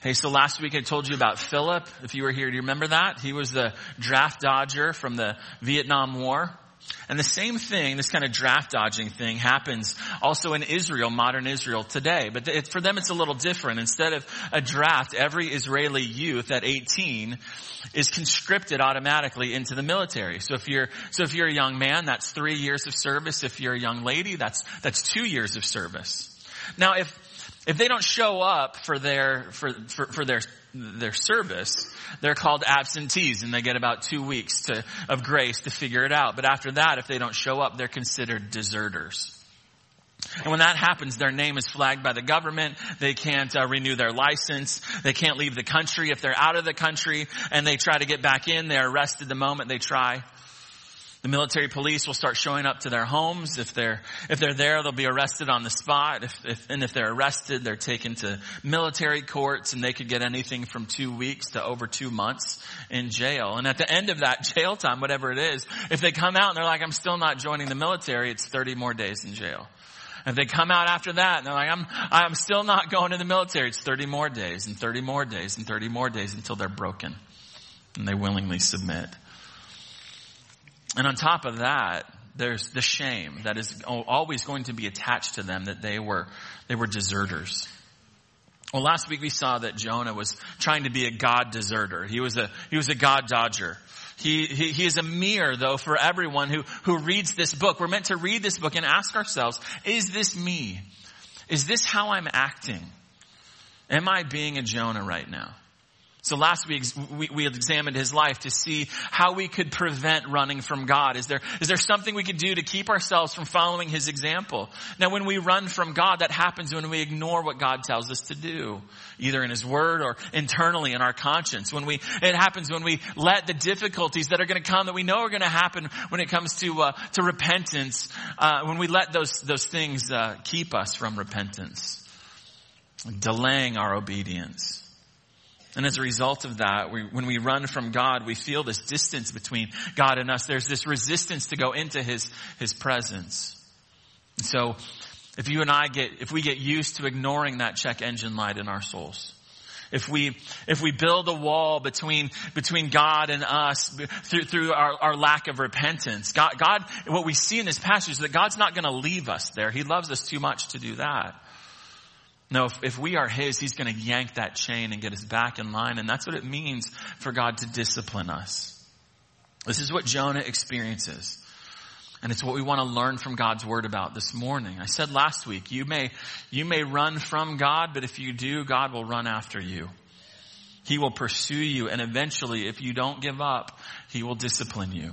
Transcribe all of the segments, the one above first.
Hey, so last week I told you about Philip. If you were here, do you remember that? He was the draft dodger from the Vietnam War. And the same thing, this kind of draft dodging thing, happens also in Israel, modern Israel today. But for them it's a little different. Instead of a draft, every Israeli youth at 18 is conscripted automatically into the military. So if you're a young man, that's 3 years of service. If you're a young lady, that's 2 years of service. Now if they don't show up for their service, they're called absentees, and they get about 2 weeks of grace to figure it out. But after that, if they don't show up, they're considered deserters. And when that happens, their name is flagged by the government. They can't renew their license. They can't leave the country. If they're out of the country and they try to get back in, they're arrested the moment they try. The military police will start showing up to their homes. If they're there, they'll be arrested on the spot. If they're arrested, they're taken to military courts, and they could get anything from 2 weeks to over 2 months in jail. And at the end of that jail time, whatever it is, if they come out and they're like, I'm still not joining the military, it's 30 more days in jail. If they come out after that and they're like, I'm still not going to the military, it's 30 more days and 30 more days and 30 more days until they're broken and they willingly submit. And on top of that, there's the shame that is always going to be attached to them, that they were deserters. Well, last week we saw that Jonah was trying to be a God deserter. He was a God dodger. He is a mirror, though, for everyone who reads this book. We're meant to read this book and ask ourselves, is this me? Is this how I'm acting? Am I being a Jonah right now? So last week we had examined his life to see how we could prevent running from God. Is there something we could do to keep ourselves from following his example? Now, when we run from God, that happens when we ignore what God tells us to do, either in his word or internally in our conscience. It happens when we let the difficulties that are going to come, that we know are going to happen when it comes to repentance, when we let those things keep us from repentance, delaying our obedience. And as a result of that, when we run from God, we feel this distance between God and us. There's this resistance to go into his presence. And so if we get used to ignoring that check engine light in our souls, if we build a wall between God and us through our lack of repentance, God, what we see in this passage is that God's not going to leave us there. He loves us too much to do that. No, if we are his, he's going to yank that chain and get us back in line. And that's what it means for God to discipline us. This is what Jonah experiences. And it's what we want to learn from God's word about this morning. I said last week, you may run from God, but if you do, God will run after you. He will pursue you. And eventually, if you don't give up, he will discipline you.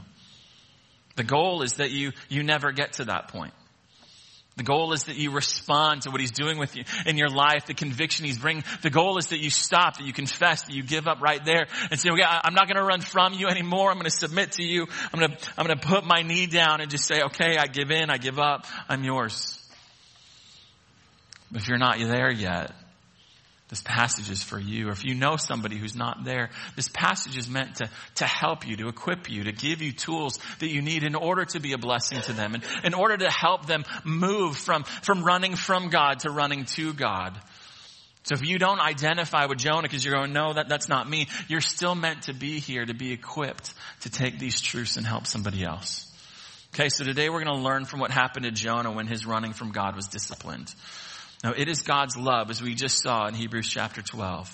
The goal is that you never get to that point. The goal is that you respond to what he's doing with you in your life, the conviction he's bringing. The goal is that you stop, that you confess, that you give up right there and say, okay, I'm not going to run from you anymore. I'm going to submit to you. I'm going to put my knee down and just say, okay, I give in, I give up, I'm yours. But if you're not there yet, this passage is for you. Or if you know somebody who's not there, this passage is meant to help you, to equip you, to give you tools that you need in order to be a blessing to them, and in order to help them move from running from God to running to God. So if you don't identify with Jonah because you're going, no, that's not me, you're still meant to be here, to be equipped to take these truths and help somebody else. Okay, so today we're going to learn from what happened to Jonah when his running from God was disciplined. Now, it is God's love, as we just saw in Hebrews chapter 12.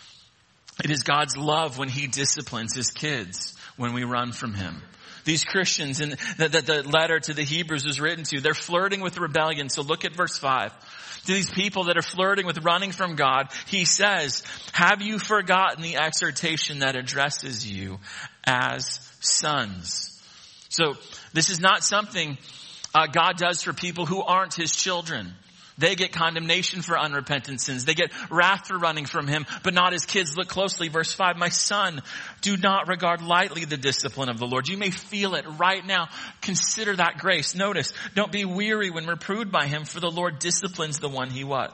It is God's love when he disciplines his kids when we run from him. These Christians that the letter to the Hebrews was written to, they're flirting with rebellion. So look at verse 5. To these people that are flirting with running from God, he says, have you forgotten the exhortation that addresses you as sons? So this is not something God does for people who aren't his children. They get condemnation for unrepentant sins. They get wrath for running from him, but not his kids. Look closely, verse 5. My son, do not regard lightly the discipline of the Lord. You may feel it right now. Consider that grace. Notice, don't be weary when reproved by him, for the Lord disciplines the one he what?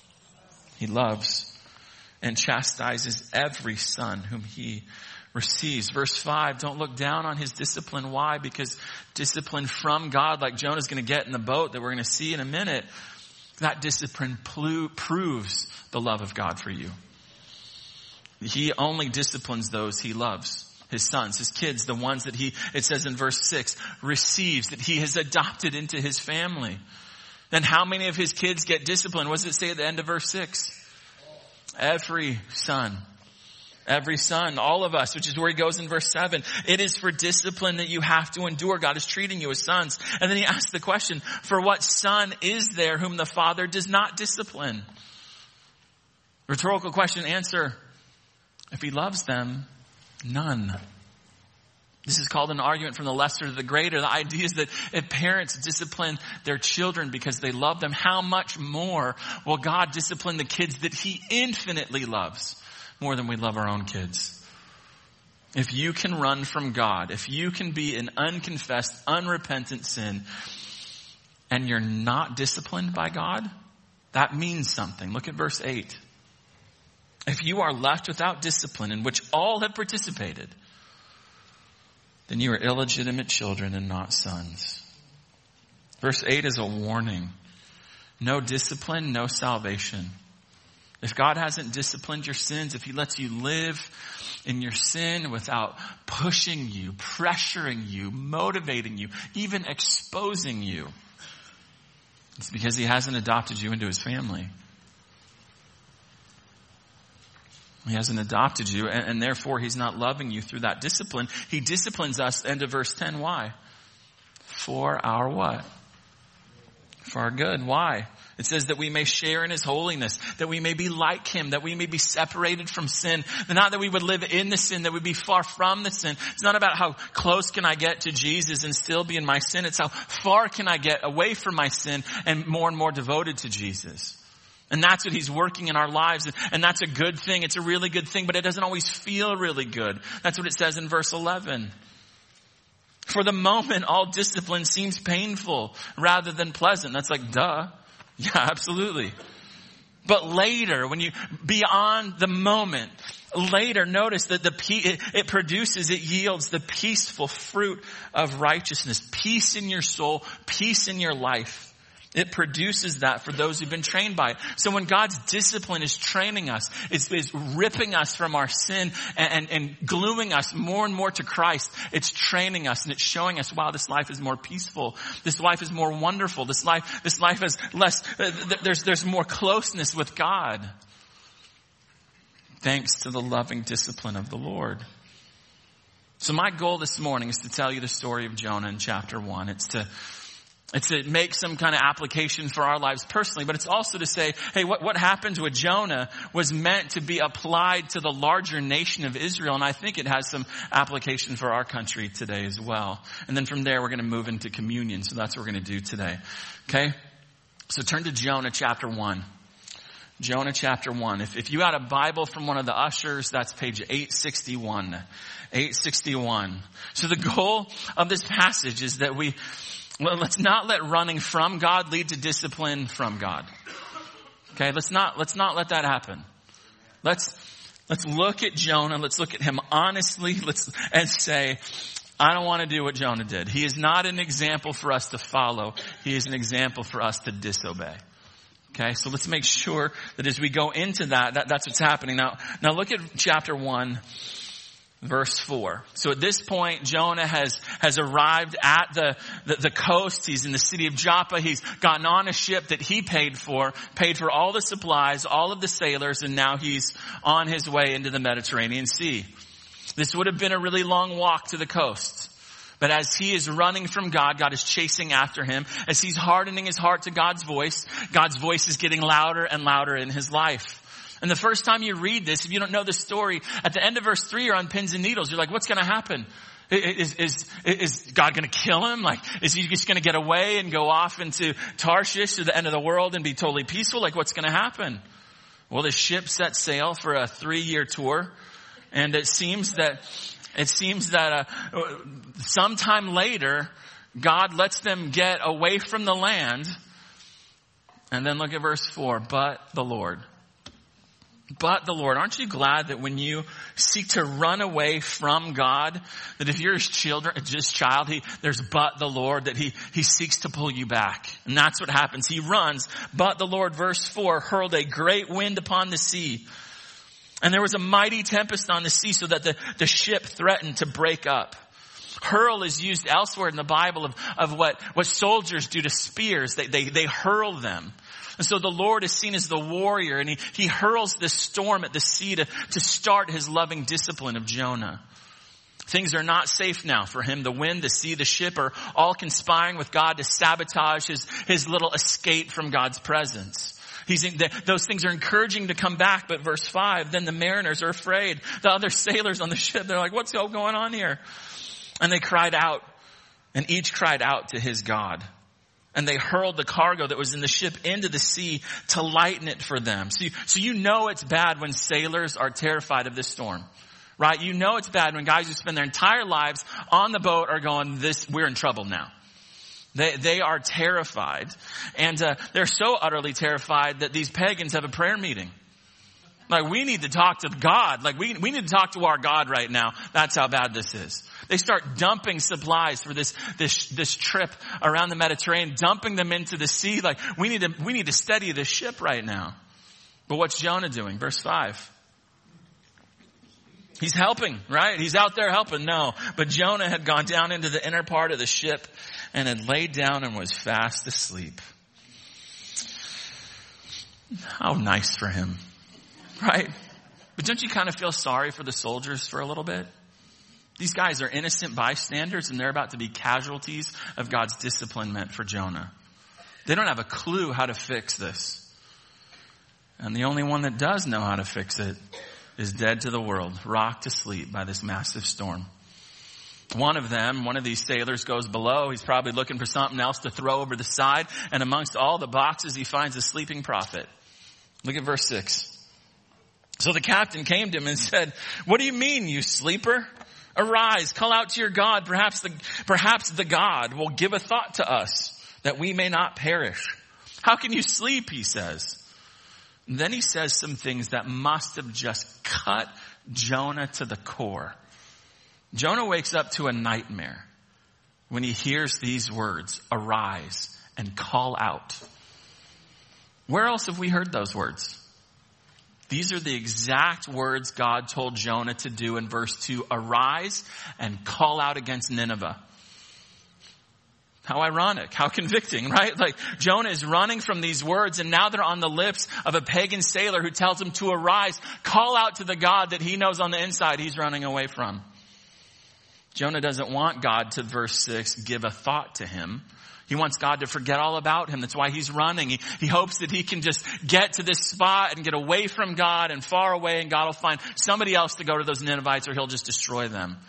He loves, and chastises every son whom he receives. Verse 5, don't look down on his discipline. Why? Because discipline from God, like Jonah's going to get in the boat that we're going to see in a minute, that discipline proves the love of God for you. He only disciplines those he loves. His sons, his kids, the ones that it says in verse 6, receives, that he has adopted into his family. Then how many of his kids get disciplined? What does it say at the end of verse 6? Every son. Every son, all of us, which is where he goes in verse 7. It is for discipline that you have to endure. God is treating you as sons. And then he asks the question, for what son is there whom the father does not discipline? Rhetorical question, answer, if he loves them, none. This is called an argument from the lesser to the greater. The idea is that if parents discipline their children because they love them, how much more will God discipline the kids that he infinitely loves more than we love our own kids? If you can run from God, if you can be in unconfessed, unrepentant sin, and you're not disciplined by God, that means something. Look at verse 8. If you are left without discipline in which all have participated, then you are illegitimate children and not sons. Verse 8 is a warning. No discipline, no salvation. If God hasn't disciplined your sins, if he lets you live in your sin without pushing you, pressuring you, motivating you, even exposing you, it's because he hasn't adopted you into his family. He hasn't adopted you, and therefore he's not loving you through that discipline. He disciplines us, end of verse 10. Why? For our what? For our good. Why? It says that we may share in his holiness, that we may be like him, that we may be separated from sin. Not that we would live in the sin, that we would be far from the sin. It's not about how close can I get to Jesus and still be in my sin. It's how far can I get away from my sin and more devoted to Jesus. And that's what he's working in our lives. And that's a good thing. It's a really good thing, but it doesn't always feel really good. That's what it says in verse 11. For the moment, all discipline seems painful rather than pleasant. That's like, duh. Yeah, absolutely. But later, when you, beyond the moment, later, notice that it yields the peaceful fruit of righteousness. Peace in your soul, peace in your life. It produces that for those who've been trained by it. So when God's discipline is training us, it's ripping us from our sin and gluing us more and more to Christ. It's training us and it's showing us, wow, this life is more peaceful. This life is more wonderful. This life has less, there's more closeness with God. Thanks to the loving discipline of the Lord. So my goal this morning is to tell you the story of Jonah in chapter 1. It's to make some kind of application for our lives personally, but it's also to say, hey, what happened with Jonah was meant to be applied to the larger nation of Israel, and I think it has some application for our country today as well. And then from there, we're going to move into communion, so that's what we're going to do today. Okay? So turn to Jonah chapter 1. Jonah chapter 1. If you had a Bible from one of the ushers, that's page 861. 861. So the goal of this passage is that let's not let running from God lead to discipline from God. Okay, let's not let that happen. Let's look at Jonah. Let's look at him honestly. And say, I don't want to do what Jonah did. He is not an example for us to follow. He is an example for us to disobey. Okay, so let's make sure that as we go into that's what's happening. Now look at chapter 1. Verse 4. So at this point, Jonah has arrived at the coast. He's in the city of Joppa. He's gotten on a ship that he paid for all the supplies, all of the sailors, and now he's on his way into the Mediterranean Sea. This would have been a really long walk to the coast. But as he is running from God, God is chasing after him. As he's hardening his heart to God's voice is getting louder and louder in his life. And the first time you read this, if you don't know the story, at the end of verse 3, you're on pins and needles. You're like, what's going to happen? Is God going to kill him? Like, is he just going to get away and go off into Tarshish to the end of the world and be totally peaceful? Like, what's going to happen? Well, the ship set sail for a 3-year tour. And it seems that sometime later, God lets them get away from the land. And then look at verse 4. But the Lord. Aren't you glad that when you seek to run away from God, that if you're his child, there's but the Lord, that he seeks to pull you back. And that's what happens. He runs, but the Lord, verse 4, hurled a great wind upon the sea, And there was a mighty tempest on the sea so that the ship threatened to break up. Hurl is used elsewhere in the Bible of what soldiers do to spears. They hurl them. And so the Lord is seen as the warrior, and he hurls this storm at the sea to start his loving discipline of Jonah. Things are not safe now for him. The wind, the sea, the ship are all conspiring with God to sabotage his little escape from God's presence. Those things are encouraging to come back, but verse 5, then the mariners are afraid. The other sailors on the ship, they're like, what's going on here? And they cried out, and each cried out to his God. And they hurled the cargo that was in the ship into the sea to lighten it for them. So you know it's bad when sailors are terrified of this storm, right? You know it's bad when guys who spend their entire lives on the boat are going, we're in trouble now. They are terrified. And they're so utterly terrified that these pagans have a prayer meeting. Like, we need to talk to God. Like, we need to talk to our God right now. That's how bad this is. They start dumping supplies for this trip around the Mediterranean, dumping them into the sea. Like, we need to steady this ship right now. But what's Jonah doing? Verse 5. He's helping, right? He's out there helping. No. But Jonah had gone down into the inner part of the ship and had laid down and was fast asleep. How nice for him, right? But don't you kind of feel sorry for the soldiers for a little bit? These guys are innocent bystanders, and they're about to be casualties of God's discipline meant for Jonah. They don't have a clue how to fix this. And the only one that does know how to fix it is dead to the world, rocked to sleep by this massive storm. One of these sailors goes below. He's probably looking for something else to throw over the side. And amongst all the boxes, he finds a sleeping prophet. Look at verse 6. So the captain came to him and said, "What do you mean, you sleeper? Arise, call out to your God. Perhaps the God will give a thought to us that we may not perish." "How can you sleep?" he says. And then he says some things that must have just cut Jonah to the core. Jonah wakes up to a nightmare when he hears these words, "Arise and call out." Where else have we heard those words? These are the exact words God told Jonah to do in verse 2. Arise and call out against Nineveh. How ironic, how convicting, right? Like, Jonah is running from these words, and now they're on the lips of a pagan sailor who tells him to arise, call out to the God that he knows on the inside he's running away from. Jonah doesn't want God to, verse 6, give a thought to him. He wants God to forget all about him. That's why he's running. He hopes that he can just get to this spot and get away from God and far away, and God will find somebody else to go to those Ninevites, or he'll just destroy them.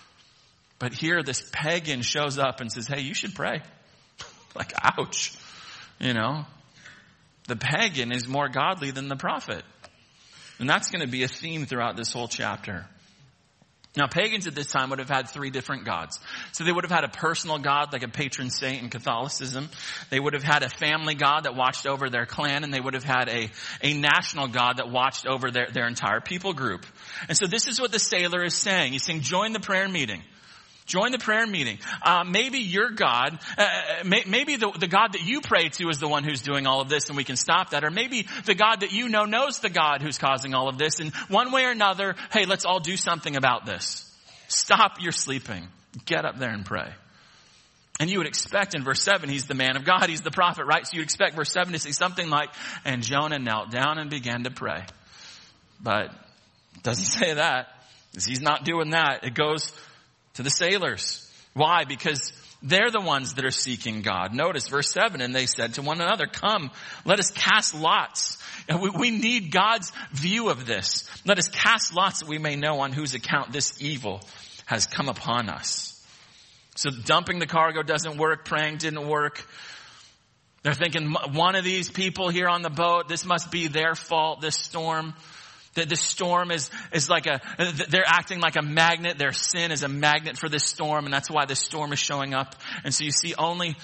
But here this pagan shows up and says, "Hey, you should pray." Like, ouch. You know, the pagan is more godly than the prophet. And that's going to be a theme throughout this whole chapter. Now, pagans at this time would have had 3 different gods. So they would have had a personal god, like a patron saint in Catholicism. They would have had a family god that watched over their clan, and they would have had a national god that watched over their entire people group. And so this is what the sailor is saying. He's saying, join the prayer meeting. Join the prayer meeting. Maybe your God, maybe the God that you pray to is the one who's doing all of this, and we can stop that. Or maybe the God that you know knows the God who's causing all of this. And one way or another, hey, let's all do something about this. Stop your sleeping. Get up there and pray. And you would expect in verse 7, he's the man of God, he's the prophet, right? So you'd expect verse 7 to say something like, and Jonah knelt down and began to pray. But it doesn't say that, because he's not doing that. It goes to the sailors. Why? Because they're the ones that are seeking God. Notice verse 7, and they said to one another, "Come, let us cast lots." And we need God's view of this. Let us cast lots that we may know on whose account this evil has come upon us. So dumping the cargo doesn't work. Praying didn't work. They're thinking, one of these people here on the boat, this must be their fault, this storm. That the storm is like they're acting like a magnet. Their sin is a magnet for this storm, and that's why this storm is showing up. And so you see, only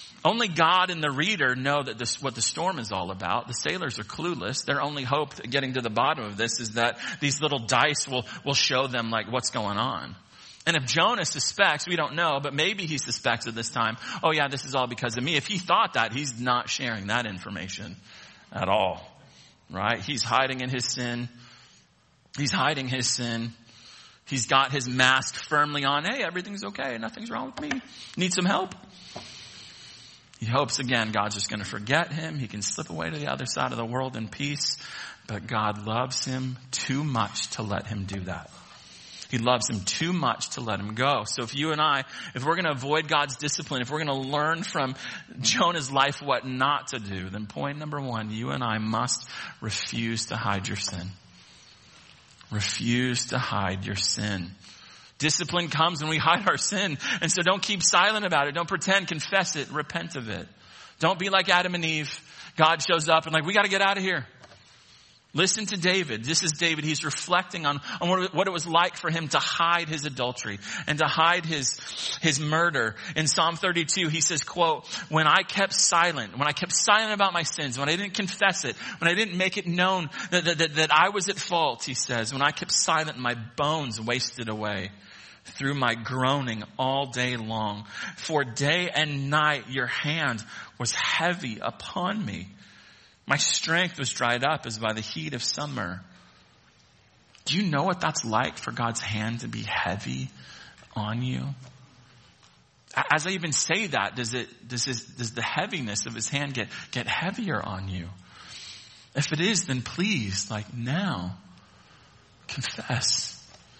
God and the reader know that what the storm is all about. The sailors are clueless. Their only hope getting to the bottom of this is that these little dice will show them like what's going on. And if Jonah suspects, we don't know, but maybe he suspects at this time, oh yeah, this is all because of me. If he thought that, he's not sharing that information at all. Right? He's hiding in his sin. He's hiding his sin. He's got his mask firmly on. Hey, everything's okay. Nothing's wrong with me. Need some help? He hopes again God's just going to forget him. He can slip away to the other side of the world in peace. But God loves him too much to let him do that. He loves him too much to let him go. So if you and I, if we're going to avoid God's discipline, if we're going to learn from Jonah's life what not to do, then point number one, you and I must refuse to hide your sin. Refuse to hide your sin. Discipline comes when we hide our sin. And so don't keep silent about it. Don't pretend, confess it, repent of it. Don't be like Adam and Eve. God shows up and we got to get out of here. Listen to David. This is David. He's reflecting on what it was like for him to hide his adultery and to hide his murder. In Psalm 32, he says, quote, when I kept silent about my sins, when I didn't confess it, when I didn't make it known that I was at fault, he says, when I kept silent, my bones wasted away through my groaning all day long. For day and night your hand was heavy upon me. My strength was dried up as by the heat of summer. Do you know what that's like for God's hand to be heavy on you? As I even say that, does the heaviness of his hand get heavier on you? If it is, then please, now, confess.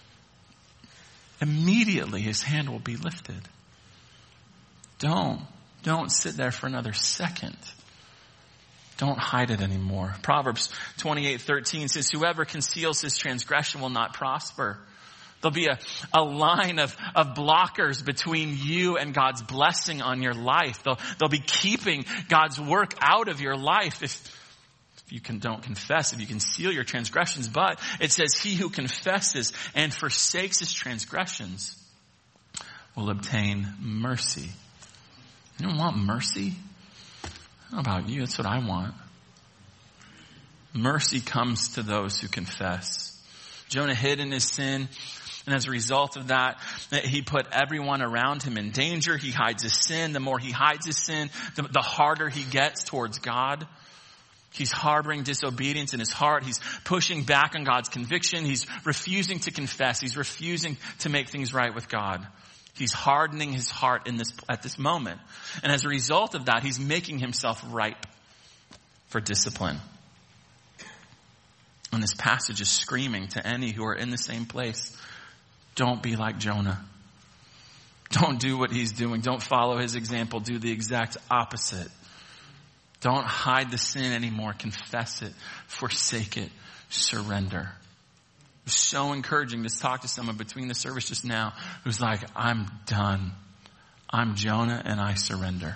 Immediately his hand will be lifted. Don't sit there for another second. Don't hide it anymore. Proverbs 28:13 says, whoever conceals his transgression will not prosper. There'll be a line of blockers between you and God's blessing on your life. They'll be keeping God's work out of your life if you don't confess, if you conceal your transgressions. But it says, he who confesses and forsakes his transgressions will obtain mercy. You don't want mercy? How about you? That's what I want. Mercy comes to those who confess. Jonah hid in his sin, and as a result of that, he put everyone around him in danger. He hides his sin. The more he hides his sin, the harder he gets towards God. He's harboring disobedience in his heart. He's pushing back on God's conviction. He's refusing to confess. He's refusing to make things right with God. He's hardening his heart at this moment. And as a result of that, he's making himself ripe for discipline. And this passage is screaming to any who are in the same place. Don't be like Jonah. Don't do what he's doing. Don't follow his example. Do the exact opposite. Don't hide the sin anymore. Confess it. Forsake it. Surrender. It was so encouraging to talk to someone between the service just now who's like, I'm done. I'm Jonah and I surrender.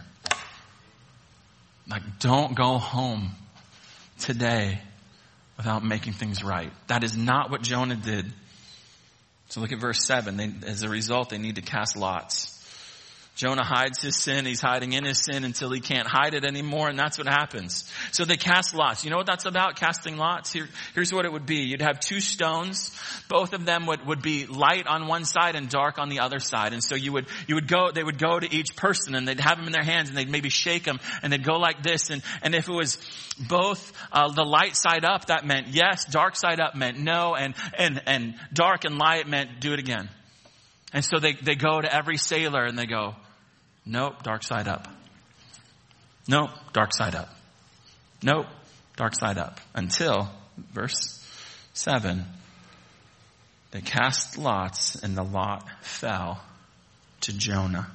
Don't go home today without making things right. That is not what Jonah did. So look at verse 7. As a result, they need to cast lots. Jonah hides his sin. He's hiding in his sin until he can't hide it anymore. And that's what happens. So they cast lots. You know what that's about? Casting lots? Here's what it would be. You'd have two stones. Both of them would be light on one side and dark on the other side. And so they would go to each person and they'd have them in their hands and they'd maybe shake them and they'd go like this. And if it was both, the light side up, that meant yes. Dark side up meant no. And dark and light meant do it again. And so they go to every sailor and they go, nope, dark side up. Nope, dark side up. Nope, dark side up. Until, verse 7, they cast lots and the lot fell to Jonah.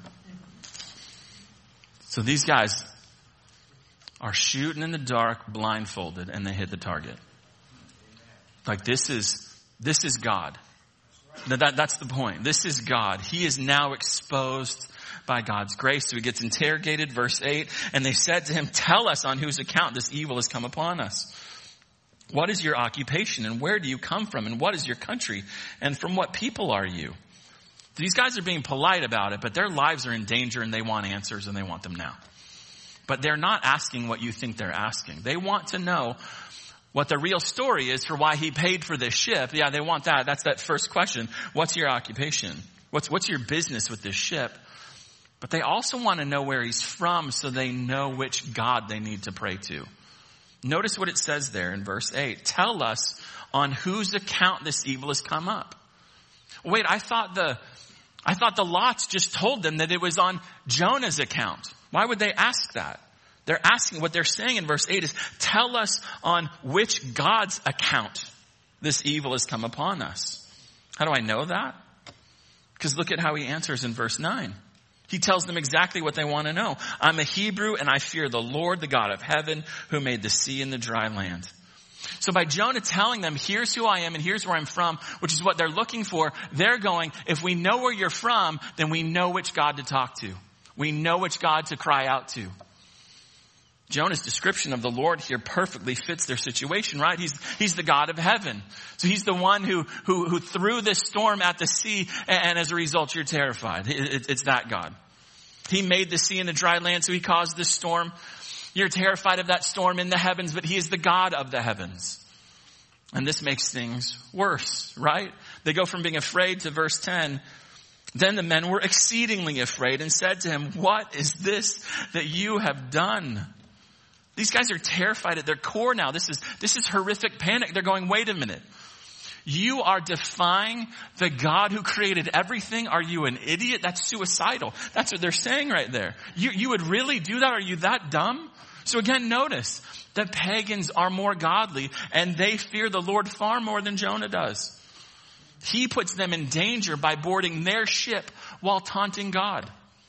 So these guys are shooting in the dark, blindfolded, and they hit the target. This is God. That's the point. This is God. He is now exposed by God's grace. So he gets interrogated, verse 8, and they said to him, tell us on whose account this evil has come upon us. What is your occupation and where do you come from and what is your country and from what people are you? These guys are being polite about it, but their lives are in danger and they want answers and they want them now. But they're not asking what you think they're asking. They want to know what the real story is for why he paid for this ship. Yeah, they want that. That's that first question. What's your occupation? What's your business with this ship? But they also want to know where he's from so they know which God they need to pray to. Notice what it says there in verse 8. Tell us on whose account this evil has come up. Wait, I thought the lots just told them that it was on Jonah's account. Why would they ask that? They're asking, what they're saying in verse 8 is, tell us on which God's account this evil has come upon us. How do I know that? Because look at how he answers in verse 9. He tells them exactly what they want to know. I'm a Hebrew and I fear the Lord, the God of heaven, who made the sea and the dry land. So by Jonah telling them, here's who I am and here's where I'm from, which is what they're looking for, they're going, if we know where you're from, then we know which God to talk to. We know which God to cry out to. Jonah's description of the Lord here perfectly fits their situation, right? He's the God of heaven. So he's the one who threw this storm at the sea, and as a result, you're terrified. It's that God. He made the sea and the dry land, so he caused this storm. You're terrified of that storm in the heavens, but he is the God of the heavens. And this makes things worse, right? They go from being afraid to verse 10. Then the men were exceedingly afraid and said to him, what is this that you have done? These guys are terrified at their core now. This is horrific panic. They're going, wait a minute. You are defying the God who created everything. Are you an idiot? That's suicidal. That's what they're saying right there. You would really do that? Are you that dumb? So again, notice that pagans are more godly and they fear the Lord far more than Jonah does. He puts them in danger by boarding their ship while taunting God.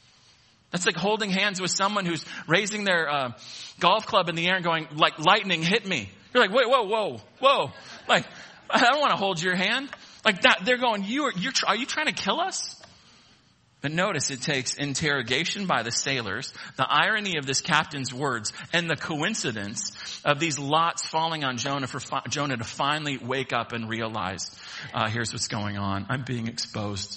That's like holding hands with someone who's raising their golf club in the air and going, like, lightning hit me. You're like, wait, whoa. Like, I don't want to hold your hand. Like that, they're going, are you trying to kill us? But notice it takes interrogation by the sailors, the irony of this captain's words, and the coincidence of these lots falling on Jonah for Jonah to finally wake up and realize, here's what's going on. I'm being exposed.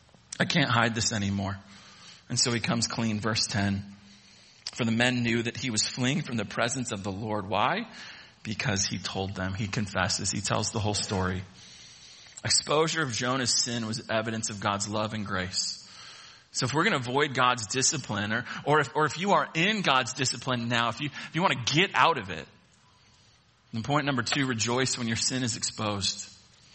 I can't hide this anymore. And so he comes clean. Verse 10. For the men knew that he was fleeing from the presence of the Lord. Why? Because he told them. He confesses. He tells the whole story. Exposure of Jonah's sin was evidence of God's love and grace. So if we're going to avoid God's discipline, or if you are in God's discipline now, if you want to get out of it, then point number 2, rejoice when your sin is exposed.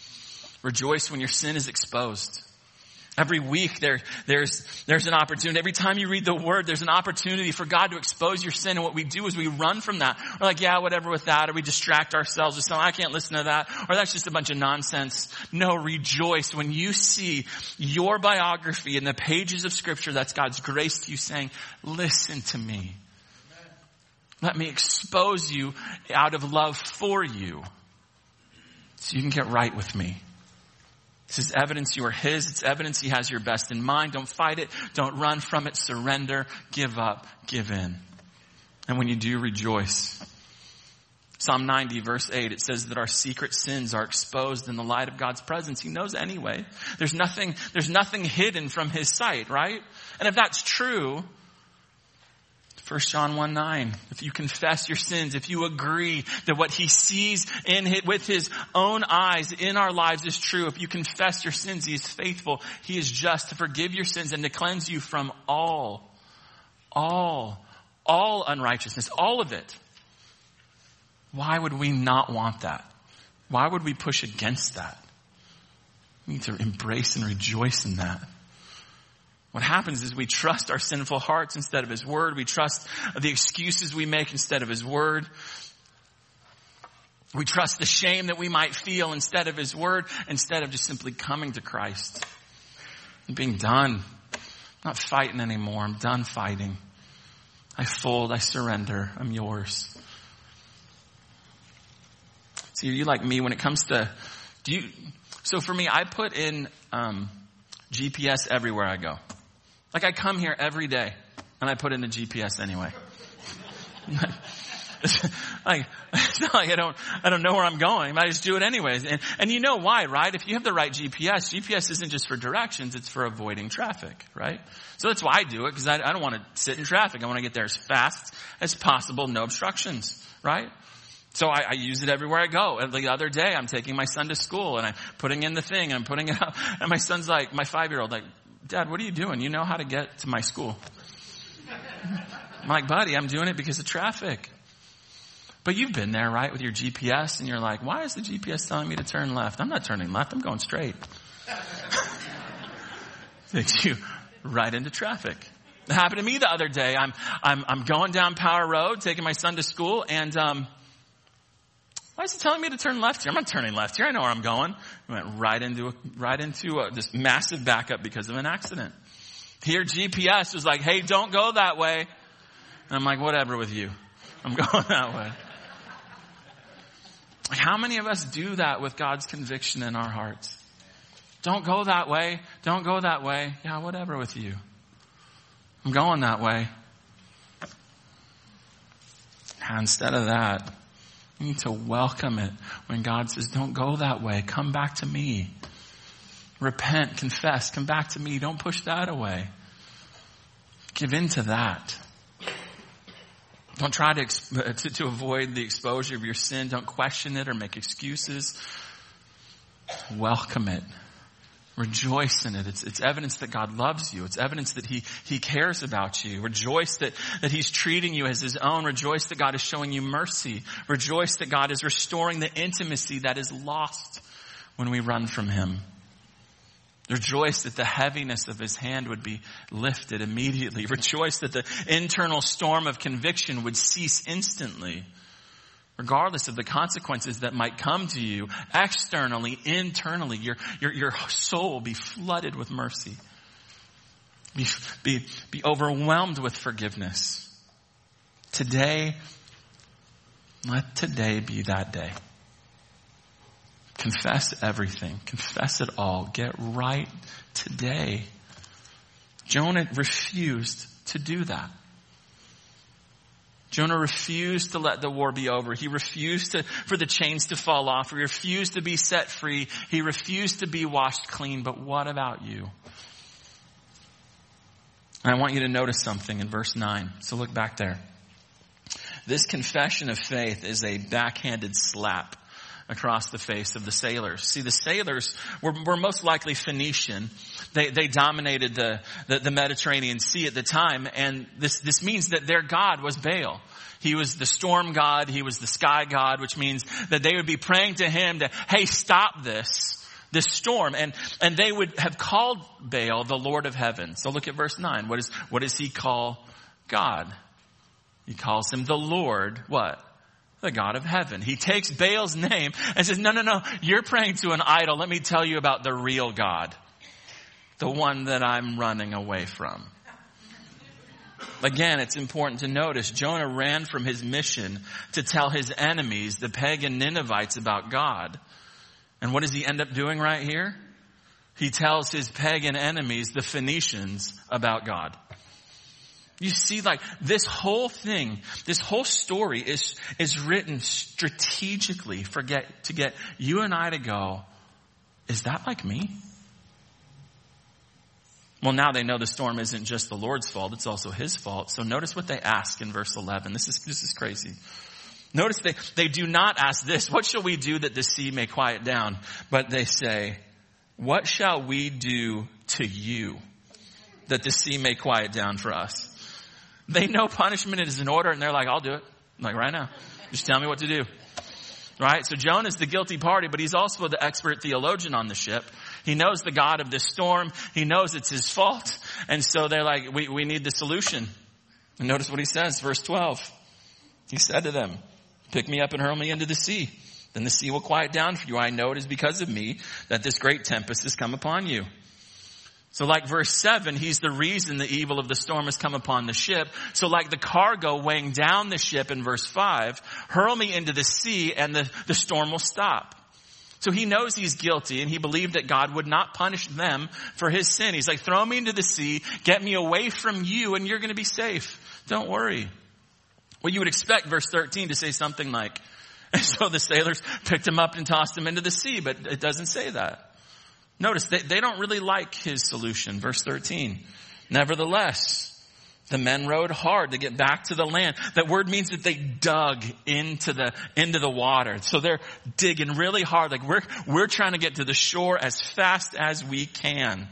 Rejoice when your sin is exposed. Every week there's an opportunity. Every time you read the word, there's an opportunity for God to expose your sin. And what we do is we run from that. We're like, yeah, whatever with that. Or we distract ourselves with something. I can't listen to that. Or that's just a bunch of nonsense. No, rejoice when you see your biography in the pages of Scripture. That's God's grace to you saying, listen to me. Let me expose you out of love for you so you can get right with me. This is evidence you are his. It's evidence he has your best in mind. Don't fight it. Don't run from it. Surrender. Give up. Give in. And when you do, rejoice. Psalm 90 verse 8, it says that our secret sins are exposed in the light of God's presence. He knows anyway. There's nothing hidden from his sight, right? And if that's true, 1 John 1:9, if you confess your sins, if you agree that what he sees with his own eyes in our lives is true, if you confess your sins, he is faithful. He is just to forgive your sins and to cleanse you from all unrighteousness, all of it. Why would we not want that? Why would we push against that? We need to embrace and rejoice in that. What happens is we trust our sinful hearts instead of his word. We trust the excuses we make instead of his word. We trust the shame that we might feel instead of his word, instead of just simply coming to Christ and being done. I'm not fighting anymore. I'm done fighting. I fold. I surrender. I'm yours. See, are you like me when it comes to, so for me, I put in GPS everywhere I go. Like I come here every day and I put in the GPS anyway. Like, it's not like I don't know where I'm going. I just do it anyways. And you know why, right? If you have the right GPS isn't just for directions, it's for avoiding traffic, right? So that's why I do it, because I don't want to sit in traffic. I want to get there as fast as possible, no obstructions, right? So I use it everywhere I go. And the other day, I'm taking my son to school and I'm putting in the thing and I'm putting it up. And my son's like, my 5-year-old, like, Dad, what are you doing? You know how to get to my school. I'm like, buddy, I'm doing it because of traffic. But you've been there, right, with your GPS, and you're like, why is the GPS telling me to turn left? I'm not turning left, I'm going straight. Takes you right into traffic. It happened to me the other day. I'm going down Power Road, taking my son to school, and why is it telling me to turn left here? I'm not turning left here. I know where I'm going. I went right into this massive backup because of an accident. Here, GPS was like, hey, don't go that way. And I'm like, whatever with you. I'm going that way. Like, how many of us do that with God's conviction in our hearts? Don't go that way. Don't go that way. Yeah, whatever with you. I'm going that way. And instead of that, you need to welcome it when God says, don't go that way. Come back to me. Repent, confess, come back to me. Don't push that away. Give in to that. Don't try to avoid the exposure of your sin. Don't question it or make excuses. Welcome it. Rejoice in it. It's evidence that God loves you. It's evidence that He cares about you. Rejoice that He's treating you as His own. Rejoice that God is showing you mercy. Rejoice that God is restoring the intimacy that is lost when we run from Him. Rejoice that the heaviness of His hand would be lifted immediately. Rejoice that the internal storm of conviction would cease instantly, regardless of the consequences that might come to you externally, internally. Your soul will be flooded with mercy. Be overwhelmed with forgiveness. Today, let today be that day. Confess everything. Confess it all. Get right today. Jonah refused to do that. Jonah refused to let the war be over. He refused for the chains to fall off. He refused to be set free. He refused to be washed clean. But what about you? And I want you to notice something in verse 9. So look back there. This confession of faith is a backhanded slap across the face of the sailors. See, the sailors were most likely Phoenician. They dominated the Mediterranean Sea at the time, and this means that their god was Baal. He was the storm god, he was the sky god, which means that they would be praying to him to, hey, stop this storm. And they would have called Baal the Lord of Heaven. So look at verse 9. What does he call God? He calls him the Lord, what? The God of heaven. He takes Baal's name and says, no, you're praying to an idol. Let me tell you about the real God. The one that I'm running away from. Again, it's important to notice Jonah ran from his mission to tell his enemies, the pagan Ninevites, about God. And what does he end up doing right here? He tells his pagan enemies, the Phoenicians, about God. You see, like, this whole thing, this whole story is written strategically to get you and I to go, is that like me? Well, now they know the storm isn't just the Lord's fault, it's also His fault. So notice what they ask in verse 11. This is crazy. Notice they do not ask this, what shall we do that the sea may quiet down? But they say, what shall we do to you that the sea may quiet down for us? They know punishment is in order, and they're like, I'll do it. Like, right now. Just tell me what to do. Right? So Jonah's the guilty party, but he's also the expert theologian on the ship. He knows the God of this storm. He knows it's his fault. And so they're like, we need the solution. And notice what he says, verse 12. He said to them, pick me up and hurl me into the sea. Then the sea will quiet down for you. I know it is because of me that this great tempest has come upon you. So like verse 7, he's the reason the evil of the storm has come upon the ship. So like the cargo weighing down the ship in verse 5, hurl me into the sea and the storm will stop. So he knows he's guilty and he believed that God would not punish them for his sin. He's like, throw me into the sea, get me away from you and you're going to be safe. Don't worry. Well, you would expect verse 13 to say something like, and so the sailors picked him up and tossed him into the sea, but it doesn't say that. Notice, they don't really like his solution. Verse 13. Nevertheless, the men rowed hard to get back to the land. That word means that they dug into the water. So they're digging really hard. Like we're trying to get to the shore as fast as we can.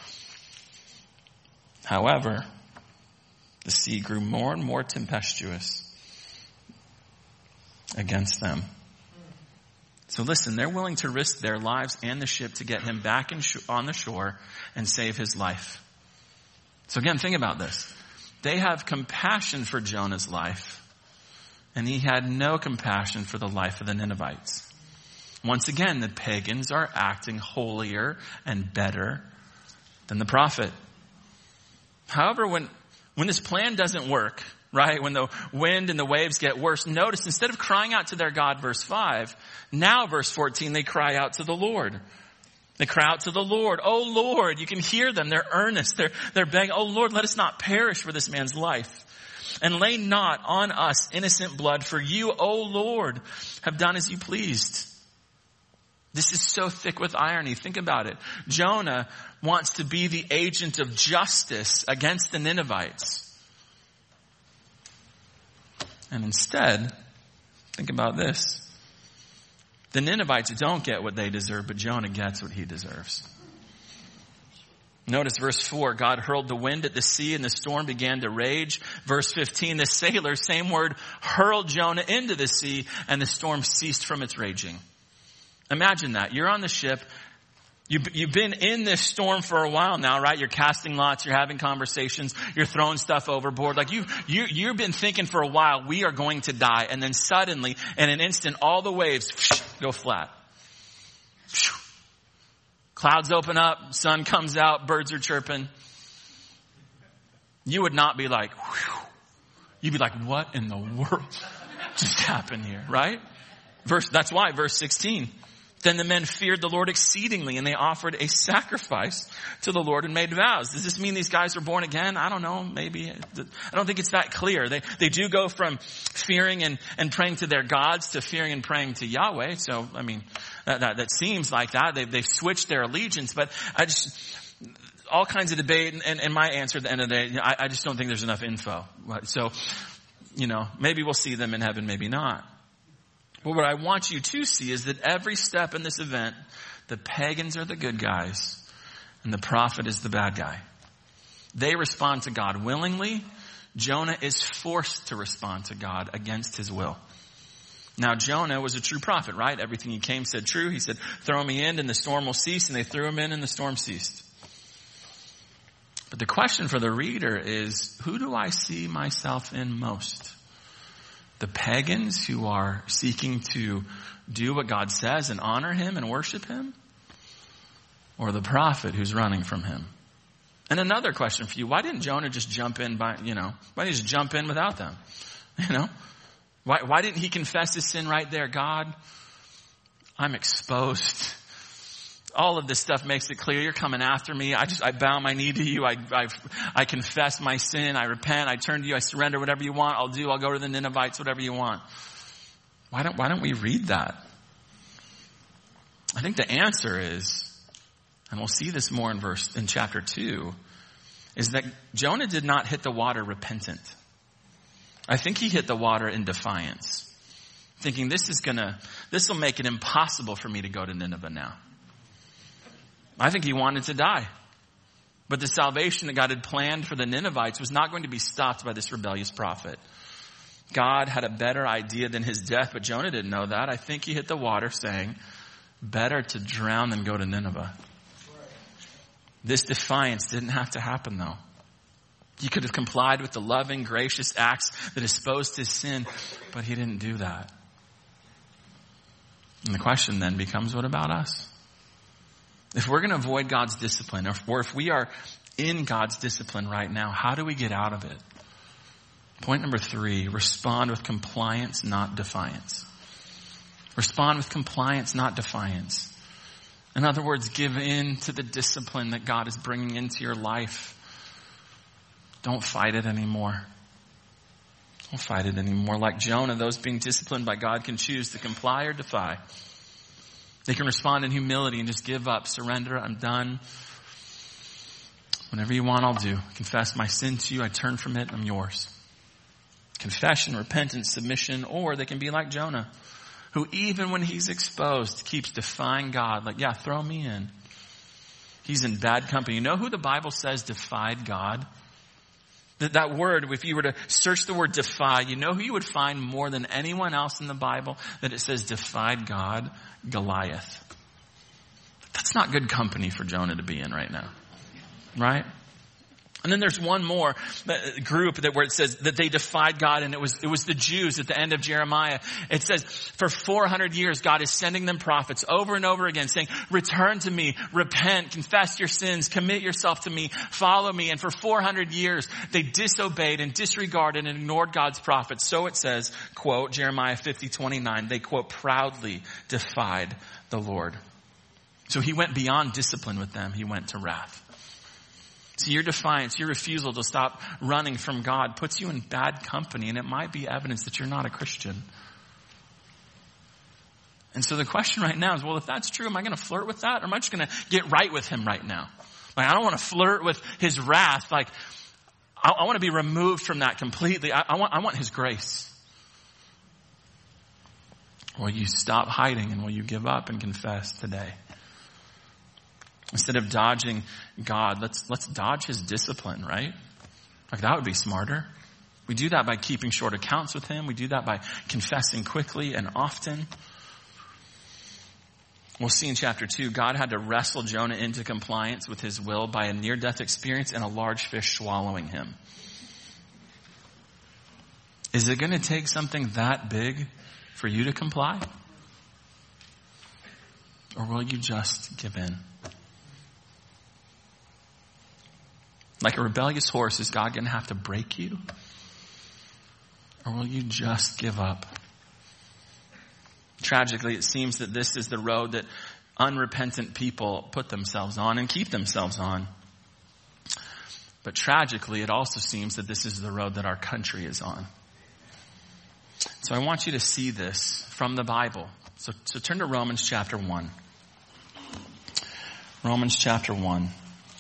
However, the sea grew more and more tempestuous. against them. So listen, they're willing to risk their lives and the ship to get him back on the shore and save his life. So again, think about this. They have compassion for Jonah's life, and he had no compassion for the life of the Ninevites. Once again, the pagans are acting holier and better than the prophet. However, when this plan doesn't work, right, when the wind and the waves get worse, notice instead of crying out to their God, verse 5, now verse 14, they cry out to the Lord. They cry out to the Lord. Oh Lord, you can hear them. They're earnest. They're begging, oh Lord, let us not perish for this man's life. And lay not on us innocent blood, for you, O Lord, have done as you pleased. This is so thick with irony. Think about it. Jonah wants to be the agent of justice against the Ninevites. And instead, think about this. The Ninevites don't get what they deserve, but Jonah gets what he deserves. Notice verse 4, God hurled the wind at the sea and the storm began to rage. Verse 15, the sailors, same word, hurled Jonah into the sea and the storm ceased from its raging. Imagine that. You're on the ship. You've been in this storm for a while now, right? You're casting lots. You're having conversations. You're throwing stuff overboard. Like you've been thinking for a while, we are going to die. And then suddenly, in an instant, all the waves go flat. Clouds open up. Sun comes out. Birds are chirping. You would not be like, whew. You'd be like, what in the world just happened here, right? That's why, verse 16. Then the men feared the Lord exceedingly, and they offered a sacrifice to the Lord and made vows. Does this mean these guys were born again? I don't know. Maybe. I don't think it's that clear. They do go from fearing and praying to their gods to fearing and praying to Yahweh. So, I mean, that seems like that. They've switched their allegiance. But all kinds of debate, and my answer at the end of the day, I just don't think there's enough info. So, maybe we'll see them in heaven, maybe not. But what I want you to see is that every step in this event, the pagans are the good guys and the prophet is the bad guy. They respond to God willingly. Jonah is forced to respond to God against his will. Now, Jonah was a true prophet, right? Everything he came said true. He said, throw me in and the storm will cease. And they threw him in and the storm ceased. But the question for the reader is, who do I see myself in most? The pagans who are seeking to do what God says and honor him and worship him? Or the prophet who's running from him? And another question for you, why didn't Jonah just jump in why didn't he just jump in without them? Why didn't he confess his sin right there? God, I'm exposed. All of this stuff makes it clear. You're coming after me. I bow my knee to you. I confess my sin. I repent. I turn to you. I surrender. Whatever you want, I'll do. I'll go to the Ninevites. Whatever you want. Why don't we read that? I think the answer is, and we'll see this more in chapter 2, is that Jonah did not hit the water repentant. I think he hit the water in defiance, thinking this will make it impossible for me to go to Nineveh now. I think he wanted to die. But the salvation that God had planned for the Ninevites was not going to be stopped by this rebellious prophet. God had a better idea than his death, but Jonah didn't know that. I think he hit the water saying, better to drown than go to Nineveh. This defiance didn't have to happen though. He could have complied with the loving, gracious acts that exposed his sin, but he didn't do that. And the question then becomes, what about us? If we're going to avoid God's discipline, or if we are in God's discipline right now, how do we get out of it? Point number 3, respond with compliance, not defiance. Respond with compliance, not defiance. In other words, give in to the discipline that God is bringing into your life. Don't fight it anymore. Don't fight it anymore. Like Jonah, those being disciplined by God can choose to comply or defy. They can respond in humility and just give up, surrender, I'm done. Whatever you want, I'll do. Confess my sin to you, I turn from it, I'm yours. Confession, repentance, submission, or they can be like Jonah, who even when he's exposed, keeps defying God. Like, yeah, throw me in. He's in bad company. You know who the Bible says defied God? That word, if you were to search the word defy, you know who you would find more than anyone else in the Bible that it says defied God? Goliath. That's not good company for Jonah to be in right now. Right? And then there's one more group where it says that they defied God, and it was the Jews at the end of Jeremiah. It says for 400 years, God is sending them prophets over and over again saying, return to me, repent, confess your sins, commit yourself to me, follow me. And for 400 years, they disobeyed and disregarded and ignored God's prophets. So it says, quote, Jeremiah 50:29, they, quote, proudly defied the Lord. So he went beyond discipline with them. He went to wrath. So your defiance, your refusal to stop running from God puts you in bad company, and it might be evidence that you're not a Christian. And so the question right now is, well, if that's true, am I going to flirt with that? Or am I just going to get right with him right now? Like, I don't want to flirt with his wrath. Like, I want to be removed from that completely. I want his grace. Will you stop hiding, and will you give up and confess today? Instead of dodging God, let's dodge his discipline, right? Like, that would be smarter. We do that by keeping short accounts with him. We do that by confessing quickly and often. We'll see in chapter 2, God had to wrestle Jonah into compliance with his will by a near-death experience and a large fish swallowing him. Is it going to take something that big for you to comply? Or will you just give in? Like a rebellious horse, is God going to have to break you? Or will you just give up? Tragically, it seems that this is the road that unrepentant people put themselves on and keep themselves on. But tragically, it also seems that this is the road that our country is on. So I want you to see this from the Bible. So turn to Romans chapter 1. Romans chapter 1.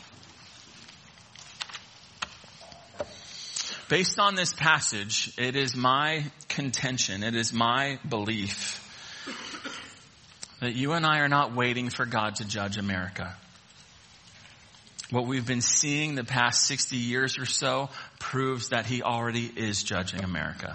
Based on this passage, it is my contention, it is my belief that you and I are not waiting for God to judge America. What we've been seeing the past 60 years or so proves that he already is judging America.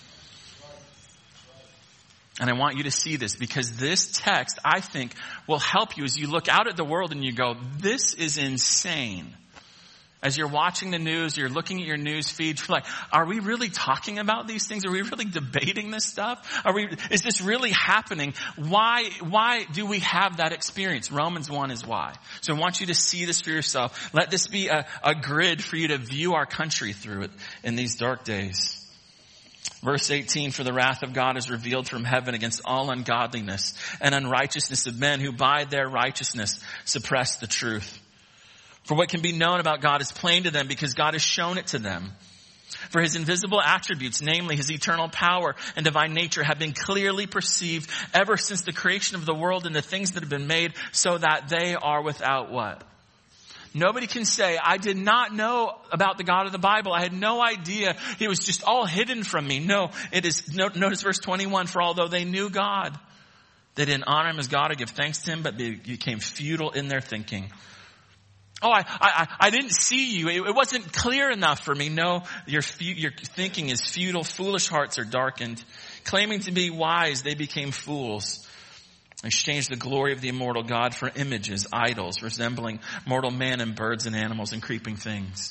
And I want you to see this, because this text, I think, will help you as you look out at the world and you go, this is insane. As you're watching the news, you're looking at your news feed, you're like, are we really talking about these things? Are we really debating this stuff? Is this really happening? Why do we have that experience? Romans 1 is why. So I want you to see this for yourself. Let this be a grid for you to view our country through it in these dark days. Verse 18, for the wrath of God is revealed from heaven against all ungodliness and unrighteousness of men who by their righteousness suppress the truth. For what can be known about God is plain to them because God has shown it to them. For his invisible attributes, namely his eternal power and divine nature, have been clearly perceived ever since the creation of the world and the things that have been made, so that they are without what? Nobody can say, I did not know about the God of the Bible. I had no idea. It was just all hidden from me. No, it is, notice verse 21, for although they knew God, they didn't honor him as God or give thanks to him, but they became futile in their thinking. Oh, I didn't see you. It wasn't clear enough for me. No, your thinking is futile. Foolish hearts are darkened. Claiming to be wise, they became fools. Exchanged the glory of the immortal God for images, idols, resembling mortal man and birds and animals and creeping things.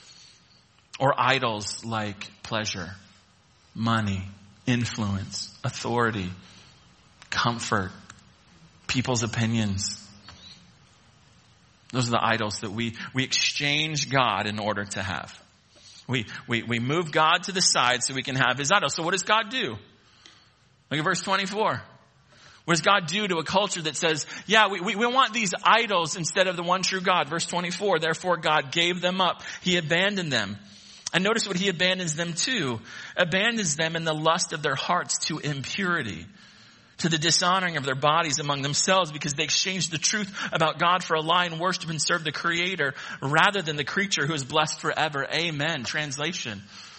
Or idols like pleasure, money, influence, authority, comfort, people's opinions. Those are the idols that we exchange God in order to have. We move God to the side so we can have his idols. So what does God do? Look at verse 24. What does God do to a culture that says, yeah, we want these idols instead of the one true God? Verse 24, therefore God gave them up. He abandoned them. And notice what he abandons them to. Abandons them in the lust of their hearts to impurity, to the dishonoring of their bodies among themselves, because they exchanged the truth about God for a lie and worship and serve the Creator rather than the creature who is blessed forever. Amen. Translation.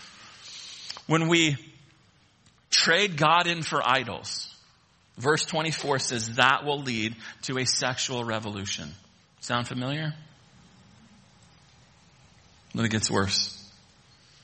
When we trade God in for idols, verse 24 says that will lead to a sexual revolution. Sound familiar? Then it gets worse.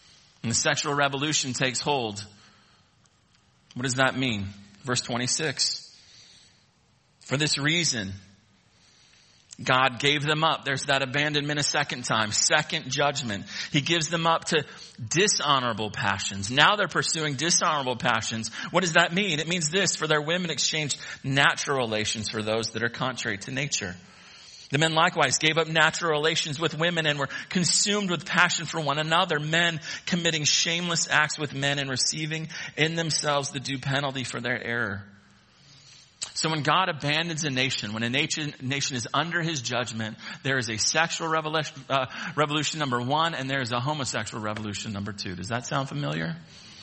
And the sexual revolution takes hold. What does that mean? Verse 26. For this reason, God gave them up. There's that abandonment a second time. Second judgment. He gives them up to dishonorable passions. Now they're pursuing dishonorable passions. What does that mean? It means this: for their women exchanged natural relations for those that are contrary to nature. The men likewise gave up natural relations with women and were consumed with passion for one another. Men committing shameless acts with men and receiving in themselves the due penalty for their error. So when God abandons a nation, when a nation is under his judgment, there is a sexual revolution number one, and there is a homosexual revolution number two. Does that sound familiar?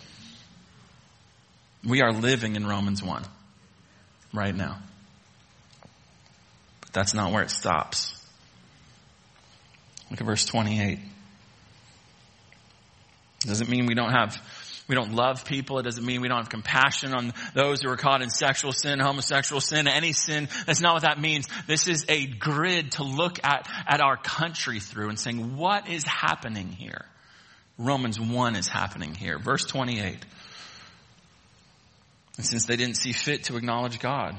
We are living in Romans 1 right now. But that's not where it stops. Look at verse 28. It doesn't mean we don't love people. It doesn't mean we don't have compassion on those who are caught in sexual sin, homosexual sin, any sin. That's not what that means. This is a grid to look at our country through and saying, what is happening here? Romans 1 is happening here. Verse 28. And since they didn't see fit to acknowledge God,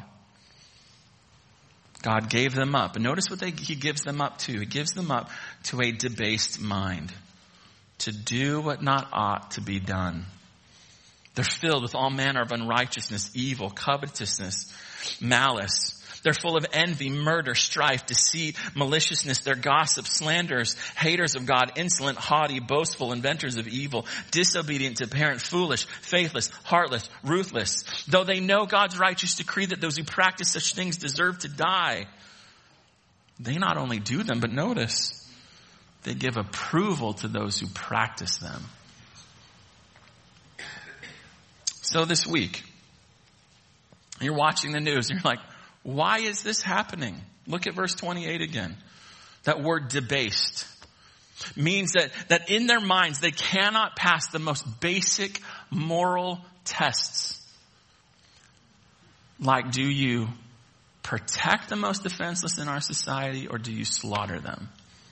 God gave them up. And notice what he gives them up to. He gives them up to a debased mind, to do what not ought to be done. They're filled with all manner of unrighteousness, evil, covetousness, malice. They're full of envy, murder, strife, deceit, maliciousness. They're gossips, slanderers, haters of God, insolent, haughty, boastful, inventors of evil, disobedient to parent, foolish, faithless, heartless, ruthless. Though they know God's righteous decree that those who practice such things deserve to die, they not only do them, but notice, they give approval to those who practice them. So this week, you're watching the news and you're like, why is this happening? Look at verse 28 again. That word debased means that in their minds, they cannot pass the most basic moral tests. Like, do you protect the most defenseless in our society, or do you slaughter them?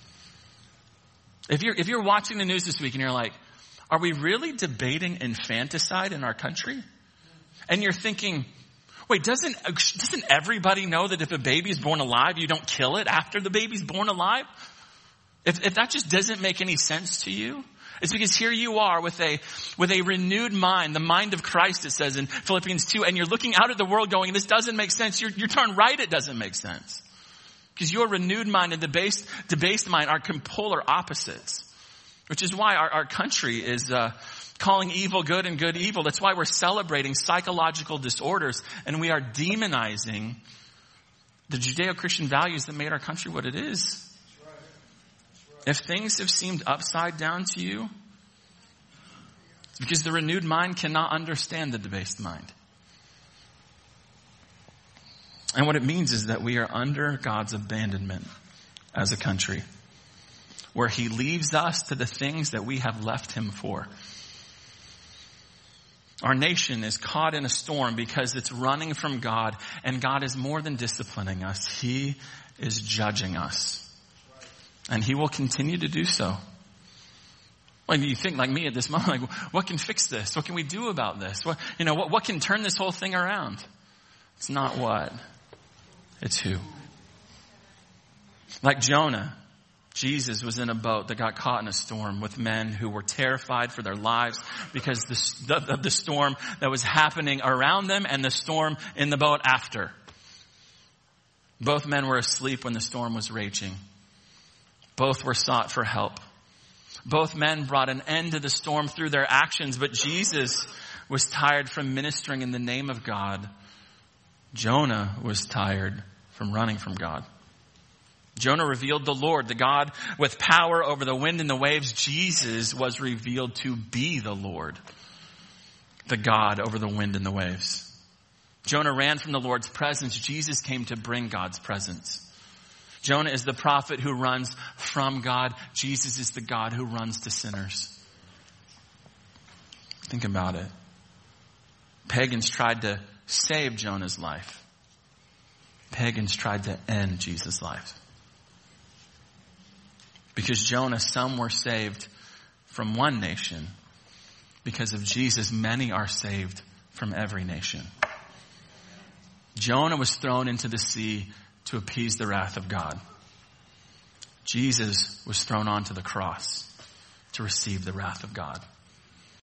If you're watching the news this week and you're like, are we really debating infanticide in our country? And you're thinking, wait, doesn't everybody know that if a baby is born alive, you don't kill it after the baby's born alive? If that just doesn't make any sense to you, it's because here you are with a renewed mind, the mind of Christ, it says in Philippians 2, and you're looking out at the world going, this doesn't make sense. You're darn right it doesn't make sense. Because your renewed mind and debased mind are polar opposites. Which is why our country is calling evil good and good evil. That's why we're celebrating psychological disorders and we are demonizing the Judeo-Christian values that made our country what it is. That's right. That's right. If things have seemed upside down to you, it's because the renewed mind cannot understand the debased mind. And what it means is that we are under God's abandonment as a country, where he leaves us to the things that we have left him for. Our nation is caught in a storm because it's running from God, and God is more than disciplining us. He is judging us. And he will continue to do so. Like, you think like me at this moment, like, what can fix this? What can we do about this? What can turn this whole thing around? It's not what. It's who. Like Jonah, Jesus was in a boat that got caught in a storm with men who were terrified for their lives because of the storm that was happening around them and the storm in the boat after. Both men were asleep when the storm was raging. Both were sought for help. Both men brought an end to the storm through their actions, but Jesus was tired from ministering in the name of God. Jonah was tired from running from God. Jonah revealed the Lord, the God with power over the wind and the waves. Jesus was revealed to be the Lord, the God over the wind and the waves. Jonah ran from the Lord's presence. Jesus came to bring God's presence. Jonah is the prophet who runs from God. Jesus is the God who runs to sinners. Think about it. Pagans tried to save Jonah's life. Pagans tried to end Jesus' life. Because Jonah, some were saved from one nation, because of Jesus, many are saved from every nation. Jonah was thrown into the sea to appease the wrath of God. Jesus was thrown onto the cross to receive the wrath of God.